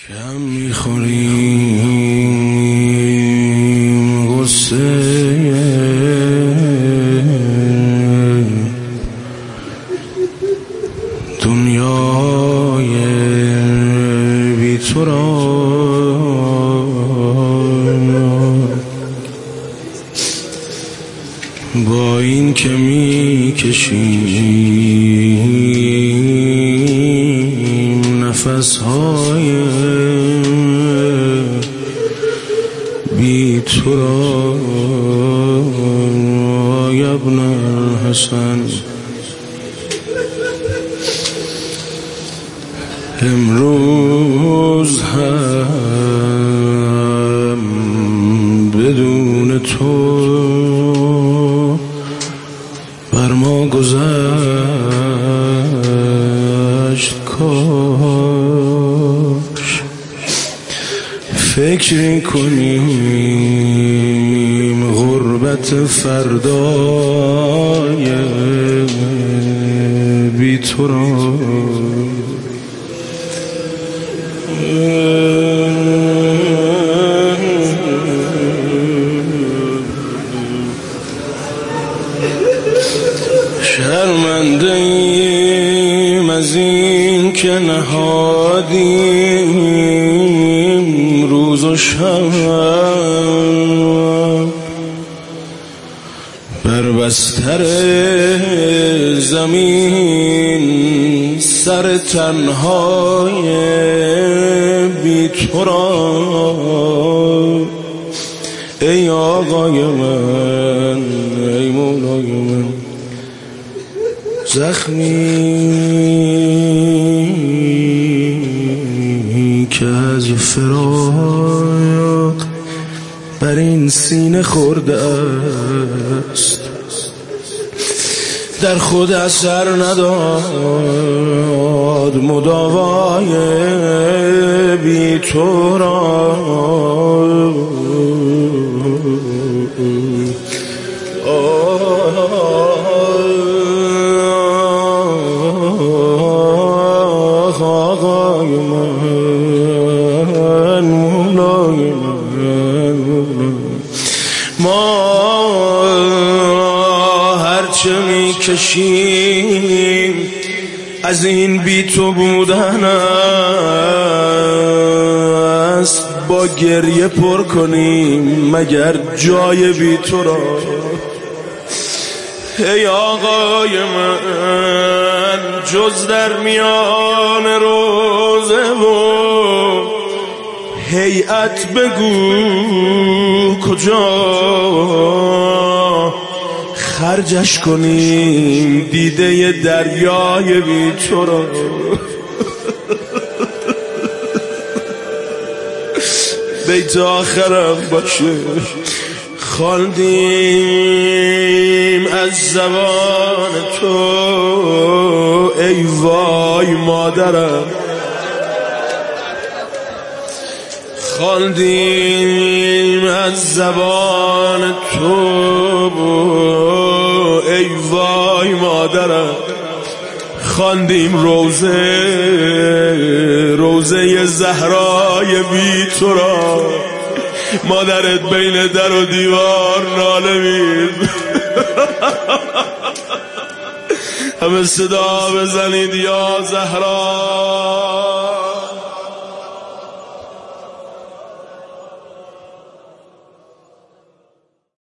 کم میخوریم غصه دنیای بی تو را، با این که میکشیم نفسهای بی تو را. یا ابن الحسن، امروز هم بدون تو بر ما گذشت. کاش فکری کنیم غربت فردای بی تو را. شرمنده ایم از این که نهادیم روز و شب بر بستر زمین سر تنهای بی تو را. ای آقای من، ای مولای من، زخمی که از فراق بر این سینه خورده است در خود اثر نداد مداوای بی تو را. آقای من، مولای من، ما هرچه میکشیم از این بی تو بودن است، با گریه پر کنیم مگر جای بی تو را. ای آقای من، جز در میان روزه و هیئت بگو کجا خرجش کنیم دیده دریای بی تو را. بیت آخرم باشه. خواندیم از زبان تو ای وای مادرم، خواندیم از زبان تو ای وای مادرم، خواندیم روزه زهرای بی تو را. مادرت بین در و دیوار ناله مید. همه صدا بزنید یا زهرا.